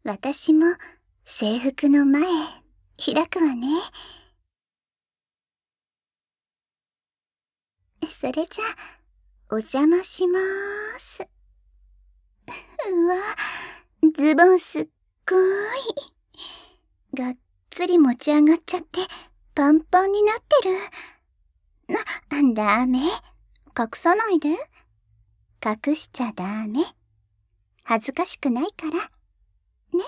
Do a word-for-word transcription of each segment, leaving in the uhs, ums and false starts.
私も制服の前、開くわね。それじゃ、お邪魔しまーす。うわ、ズボンすっごーい。がっつり持ち上がっちゃって、パンパンになってる。な、ダメ。隠さないで。隠しちゃダメ。恥ずかしくないから。ね。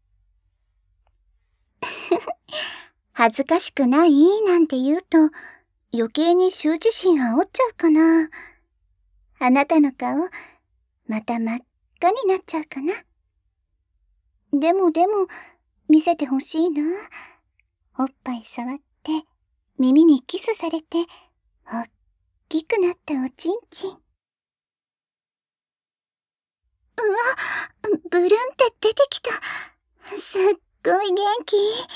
恥ずかしくないなんて言うと、余計に羞恥心煽っちゃうかな。あなたの顔、また真っ赤になっちゃうかな。でもでも、見せてほしいな。おっぱい触って、耳にキスされて、おっきくなったおちんちん。うわ、ブルンって出てきた。すっごい元気。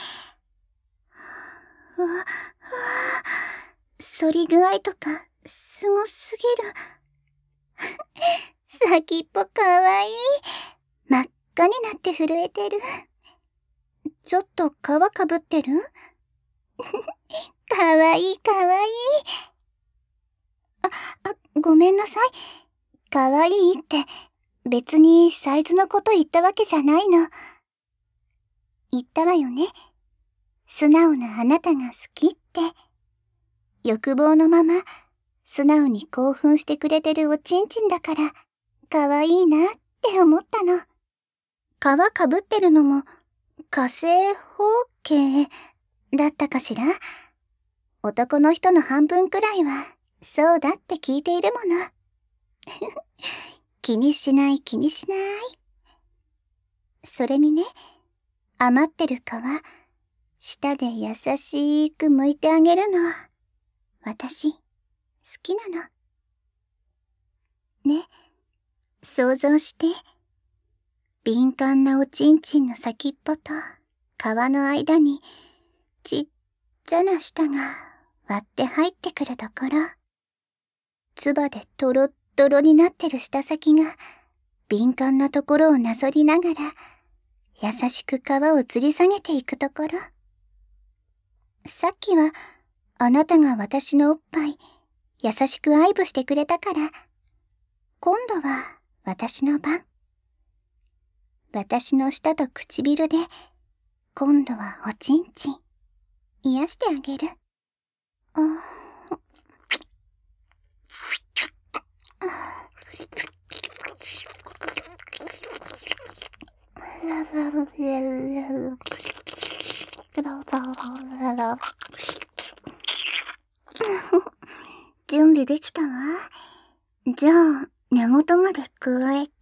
うわ、うわ、反り具合とか、すごすぎる。先っぽかわいい。真っ赤になって震えてる。ちょっと皮かぶってる？かわいいかわいい。あ、あ、ごめんなさい。かわいいって別にサイズのこと言ったわけじゃないの。言ったわよね。素直なあなたが好きって。欲望のまま素直に興奮してくれてるおちんちんだからかわいいなって思ったの。皮かぶってるのも火星方形だったかしら。男の人の半分くらいはそうだって聞いているもの。気にしない気にしない。それにね、余ってる皮、舌で優しく剥いてあげるの。私、好きなの。ね、想像して。敏感なおちんちんの先っぽと皮の間にちっちゃな舌が割って入ってくるところ。唾でトロットロになってる舌先が敏感なところをなぞりながら優しく皮を吊り下げていくところ。さっきはあなたが私のおっぱい優しく愛撫してくれたから、今度は私の番。私の舌と唇で今度はおちんちん癒してあげる。あ準備できたわ。じゃあ、根元まで加えて、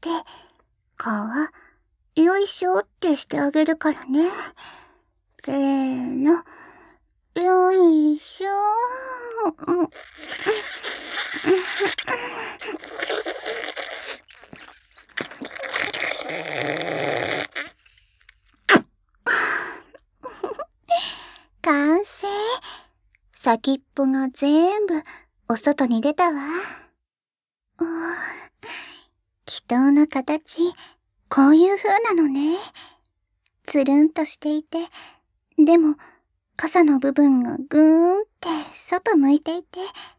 皮、よいしょってしてあげるからね。せーの、よいしょ。完成。先っぽが全部お外に出たわ。おー、祈祷の形、こういう風なのね。つるんとしていて、でも傘の部分がぐーんって外向いていて、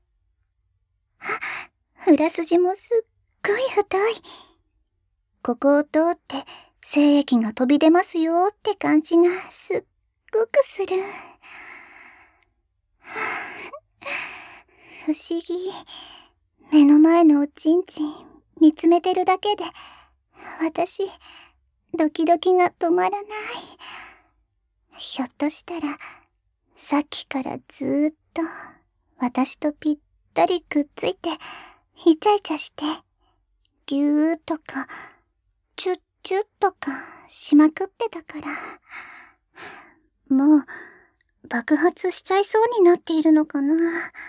あ、裏筋もすっごい太い。ここを通って精液が飛び出ますよって感じがすっごくする。不思議。目の前のおちんちん見つめてるだけで、私、ドキドキが止まらない。ひょっとしたら、さっきからずーっと私とぴったりくっついて、イチャイチャして、ぎゅーとか、チュッチュッとかしまくってたから、もう爆発しちゃいそうになっているのかな。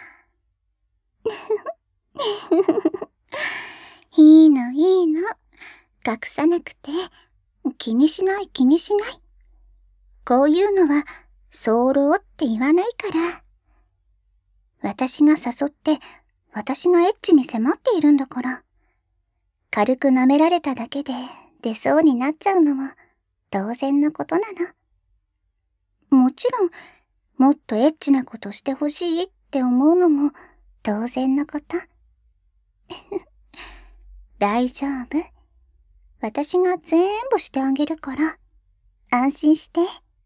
いいのいいの。隠さなくて、気にしない気にしない。こういうのは、早漏って言わないから。私が誘って、私がエッチに迫っているんだから。軽く舐められただけで出そうになっちゃうのも、 当然のことなの。もちろん、もっとエッチなことしてほしいって思うのも当然のこと。大丈夫。私が全部してあげるから、安心して。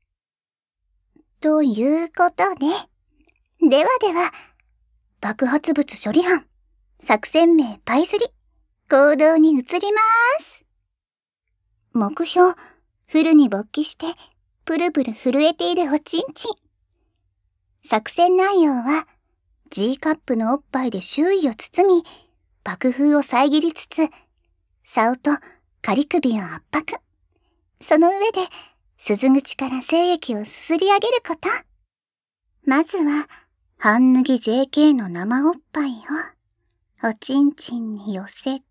ということで、ではでは、爆発物処理班、作戦名パイスリ、行動に移ります。目標、フルに勃起して、プルプル震えているおちんちん。作戦内容は、G カップのおっぱいで周囲を包み、爆風を遮りつつ、竿と仮首を圧迫。その上で、鈴口から精液をすすり上げること。まずは、半脱ぎ ジェーケー の生おっぱいを、おちんちんに寄せて、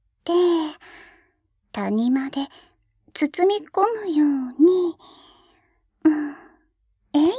谷間で包み込むように、うん、えい。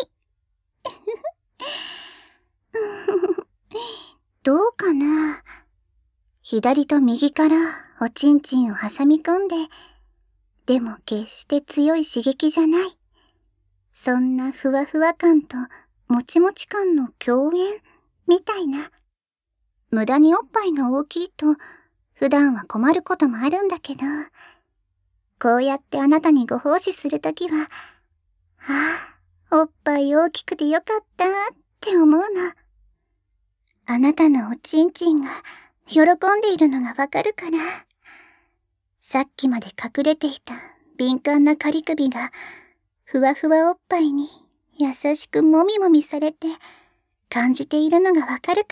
どうかな？左と右からおちんちんを挟み込んで、でも決して強い刺激じゃない。そんなふわふわ感ともちもち感の共演みたいな。無駄におっぱいが大きいと普段は困ることもあるんだけど、こうやってあなたにご奉仕するときは、はあ、おっぱい大きくてよかったって思うの。あなたのおちんちんが喜んでいるのがわかるから。さっきまで隠れていた敏感な仮首がふわふわおっぱいに優しくもみもみされて感じているのがわかるから。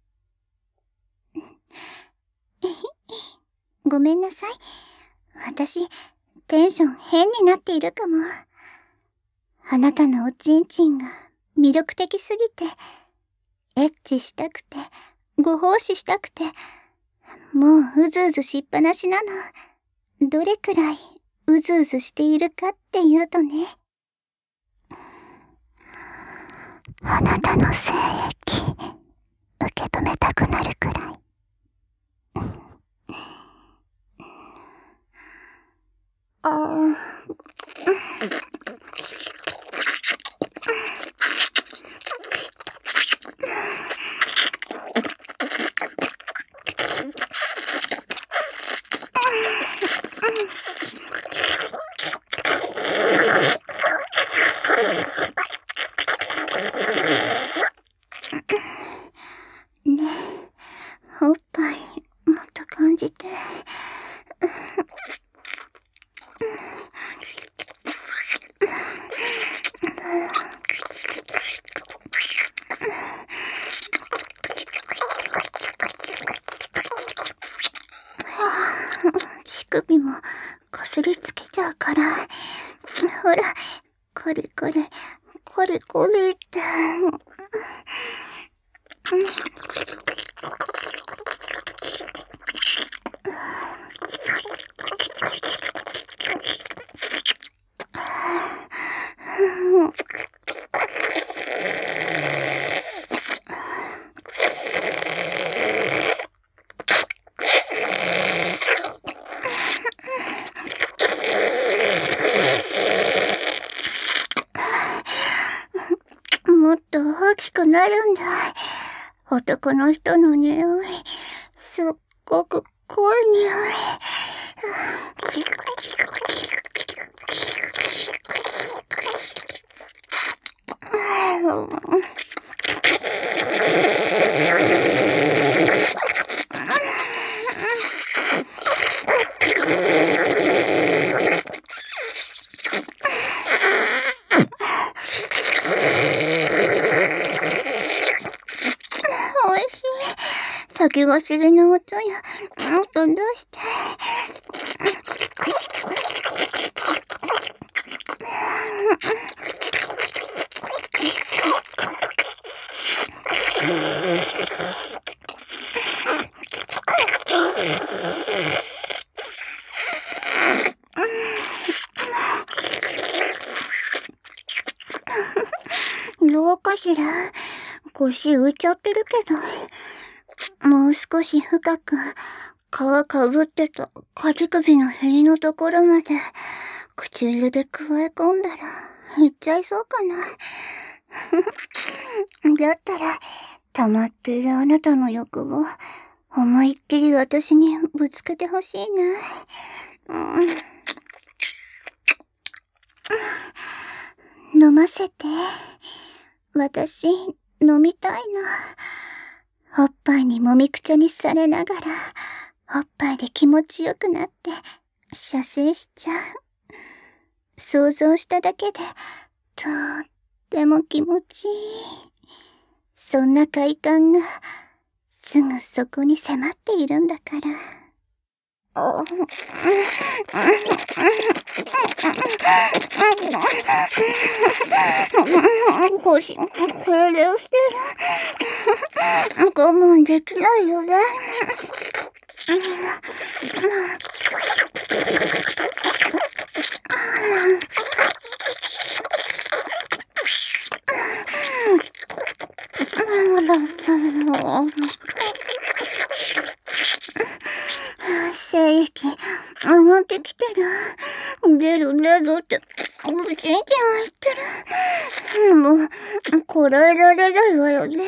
ごめんなさい。私、テンション変になっているかも。あなたのおちんちんが魅力的すぎて、エッチしたくて、ご奉仕したくて、もううずうずしっぱなしなの。どれくらいうずうずしているかっていうとね。あなたの精液、受け止めたくなるくらい。ああ。ねえ、おっぱいもっと感じて。乳首もこすりつけちゃうから。ほら、これこれ、これこれって。もっと大きくなるんだ。男の人の匂い、すっごく濃い匂い。おいしい。先走りのおつや、もっと出して。どうかしら？腰浮いちゃってるけど。もう少し深く、皮かぶってたかじ首のへりのところまで、 唇でくわえ込んだら、いっちゃいそうかな。だったら、溜まっているあなたの欲を、思いっきり私にぶつけてほしいな。うん、飲ませて。私、飲みたいの。おっぱいにもみくちゃにされながら、おっぱいで気持ちよくなって、射精しちゃう。想像しただけで、とっても気持ちいい。そんな快感が、すぐそこに迫っているんだから。腰、敬礼してる。我慢できないよね。精液、上がってきてる。出る出るって、おじいちゃんは言ってる。もう、こらえられないわよね。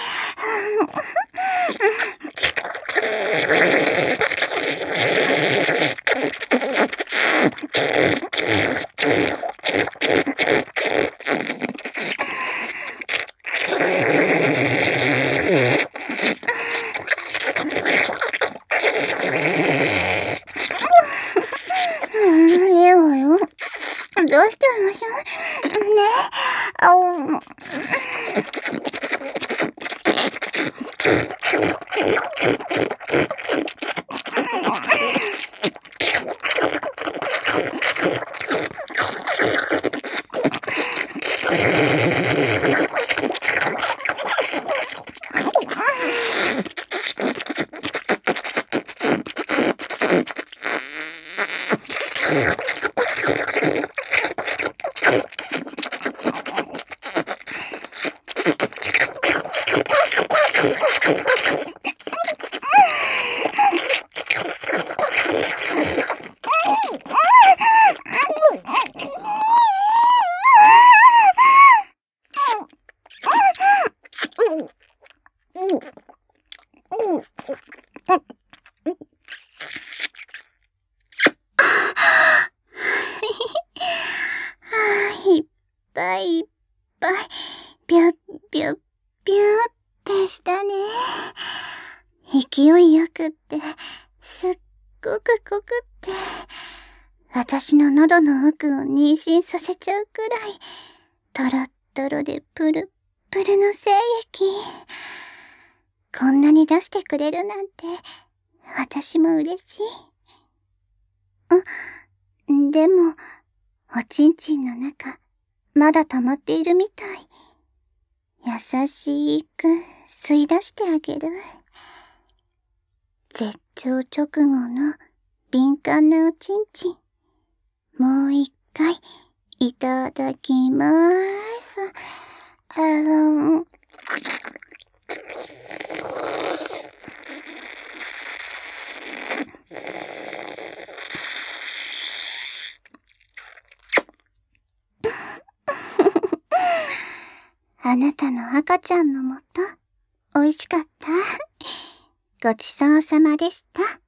どうしたのよ。ねえ。あお。いっぱいいっぱい、ぴゅっぴゅっぴゅってしたね。勢いよくって、すっごく濃くって、私の喉の奥を妊娠させちゃうくらい、トロットロでプルプルの精液。こんなに出してくれるなんて、私も嬉しい。あ、でも、おちんちんの中、まだ溜まっているみたい。優しく吸い出してあげる。絶頂直後の敏感なおちんちん。もう一回、いただきまーす。あの、あなたの赤ちゃんのもと、美味しかった。ごちそうさまでした。